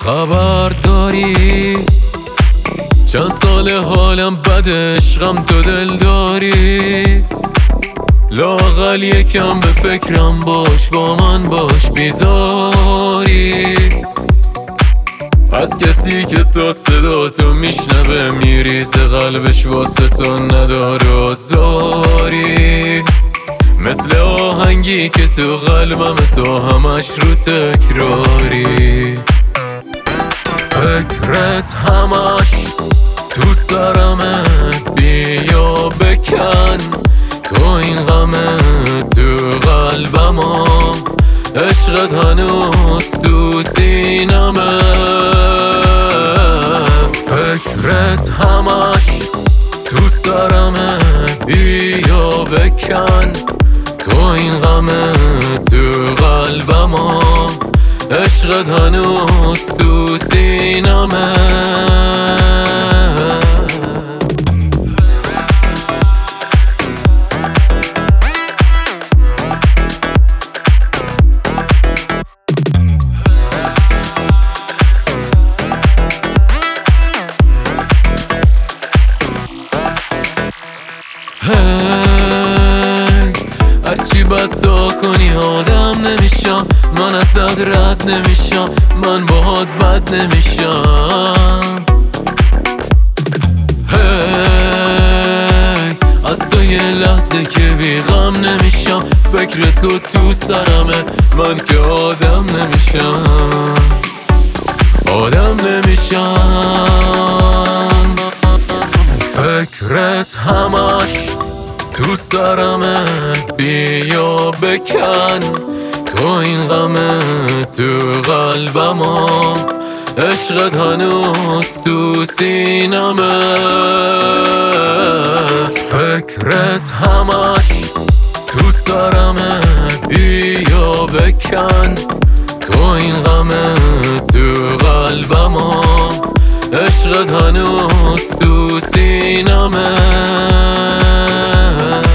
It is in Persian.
خبر داری چند سال حالم بد، عشقم تو دل داری. لااقل یکم به فکرم باش، با من باش بیزاری. از کسی که تا صدا تو میشنوه میریزه قلبش واسه تو نداره آزاری. مثل آهنگی که تو قلبم تو همش رو تکراری. فکرت همش تو سرمه، بیا بکن تو این غمه تو قلبم. عشقت هنوز تو سینمه. فکرت همش تو سرمه، بیا بکن تو این غمه تو قلبم. عشقت هنوز تو سینمه. هرچی بد کنی آدم نمیشم، من ازت رد نمیشم، من باهات بد نمیشم. از تو یه لحظه که بی غم نمیشم، فکرت تو سرمه، من که آدم نمیشم، آدم نمیشم. فکرت همش تو سرمه، بیا بکن تو این غمه تو قلبم. عشقت هنوز تو سینمه. فکرت همش تو سرمه، بیا بکن تو این غمه تو قلبم. عشقت هنوز تو سینمه.